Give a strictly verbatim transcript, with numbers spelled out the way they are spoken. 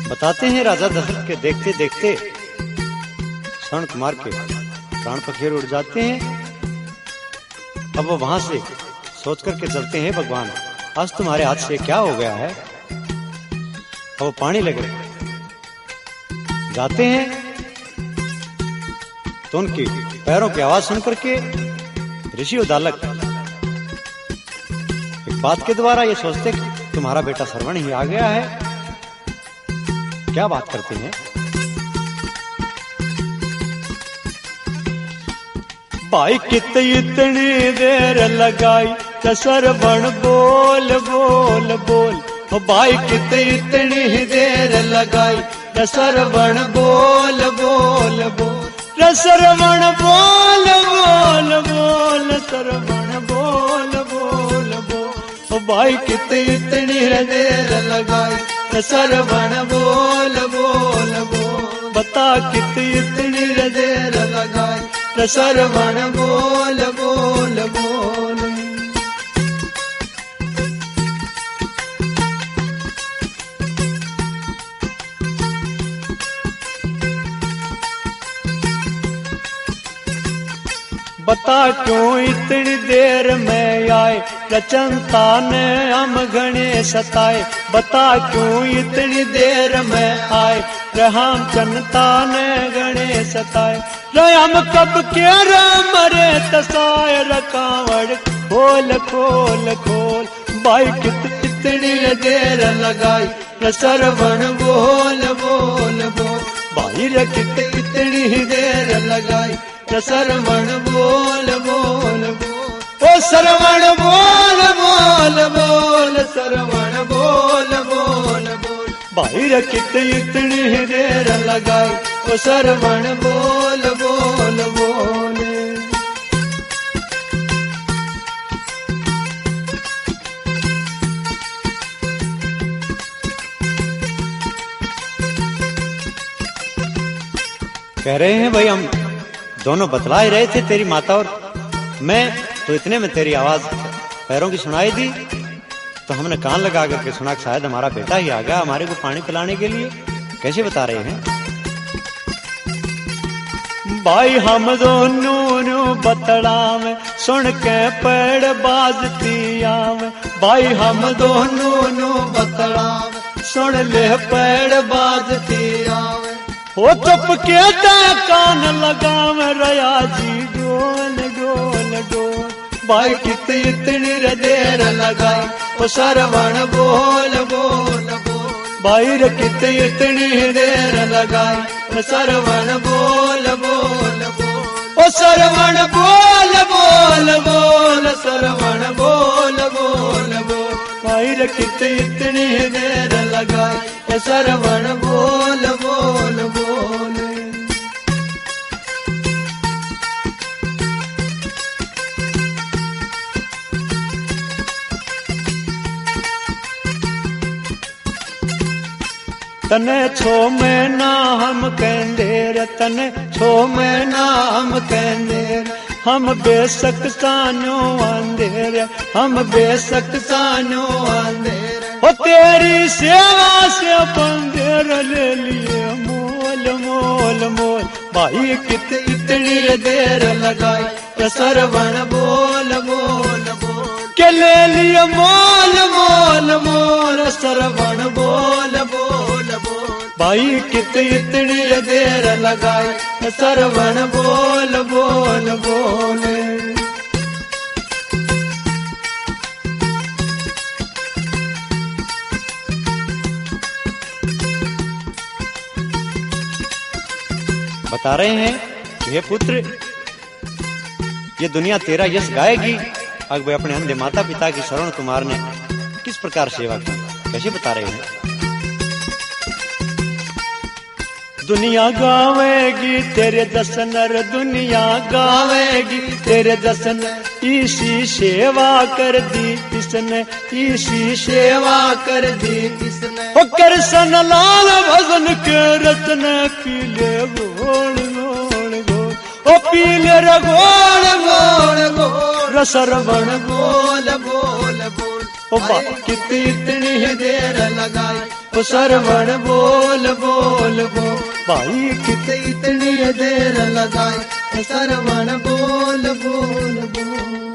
बताते हैं राजा दशरथ के देखते देखते श्रवण कुमार के प्राण पखेरु उड़ जाते हैं। अब वो वहां से सोच करके चलते हैं, भगवान आज तुम्हारे हाथ से क्या हो गया है। अब वो पानी लगे जाते हैं तो उनकी पैरों की आवाज सुन करके ऋषि उदालक एक बात के द्वारा ये सोचते कि तुम्हारा बेटा श्रवण ही आ गया है। क्या बात करते हैं? भाई कित इतनी देर लगाई तो श्रवण बोल बोल बोल। ओ भाई कित इतनी देर लगाई तो श्रवण बोल बोल बोल। श्रवण बोल बोल बोल श्रवण बोल बोल बोल। ओ भाई कित इतनी देर लगाई तो श्रवण बोल बोल बोल। बता कित इतनी देर लगाई तो श्रवण बोल बोल बोल। बता क्यों इतनी देर में आए, रचनता ने हम घने सताए। बता क्यों इतनी देर में आए, राम चनता ने घने सताए। हम कब के मरे तसाए, रकावड़ खोल खोल खोल। भाई कित इतनी देर लगाई श्रवण बोल बोल बोल। भाई रे कित इतनी देर लगाई श्रवण बोल बोल बोल। ओ श्रवण बोल बोल बोल श्रवण बोल बोल बोल। भाई रे कित इतनी देर लगाई ओ श्रवण बोल बोल बोल। कह रहे हैं भाई हम दोनों बतला ही रहे थे, तेरी माता और मैं, तो इतने में तेरी आवाज पैरों की सुनाई दी तो हमने कान लगा करके सुना कि शायद हमारा बेटा ही आ गया हमारे को पानी पिलाने के लिए। कैसे बता रहे हैं? भाई हम दोनों बतड़ा में सुन के पेड़ बाजती आव। भाई हम दोनों बतड़ा में सुन ले पेड़ बाजती आव। वो चुप के कान लगाव रया जी डोल डोल डोल। भाई कित इतनी देर लगाई ओ श्रवण बोल बोल बोल। भाई रे कित इतनी देर लगाई श्रवण बोल बोल बोल। ओ श्रवण बोल बोल बोल श्रवण बोल बोल बोल। भाई रे कित इतनी देर लगाई श्रवण बोल बोल बोल। तने छो महीना हम कहंदे, तने छो महीना हम कहंदे। हम बेशक सानो आंदे, हम बेशक सानो आंदे। ओ तेरी सेवा से बंदेर ले लिए मोल मोल मोल। भाई कित इतनी देर लगाई श्रवण बोल बोल बोल। के ले लिए मोल मोल मोल श्रवण बोल बोल बोल। भाई कित इतनी देर लगाई श्रवण बोल बोल बोल। बता रहे हैं कि हे पुत्र ये दुनिया तेरा यश गाएगी। अब अपने अंधे माता पिता की श्रवण कुमार ने किस प्रकार सेवा की, कैसे बता रहे हैं? दुनिया गावेगी तेरे दर्शन, दुनिया गावेगी तेरे दर्शन। इसी सेवा कर दी इसने, इसी सेवा कर दी इसने। ओ कृष्ण लाल भजन के रतन पीले गोल गोल गोल। ओ पीले रे गोल गोल गोल। श्रवण बोल बोल बोल ओ बा आए, कित इतनी देर लगाई ओ सरवण बोल बोल बोल भाई कित इतनी देर लगाई सरवण बोल बोल बोल।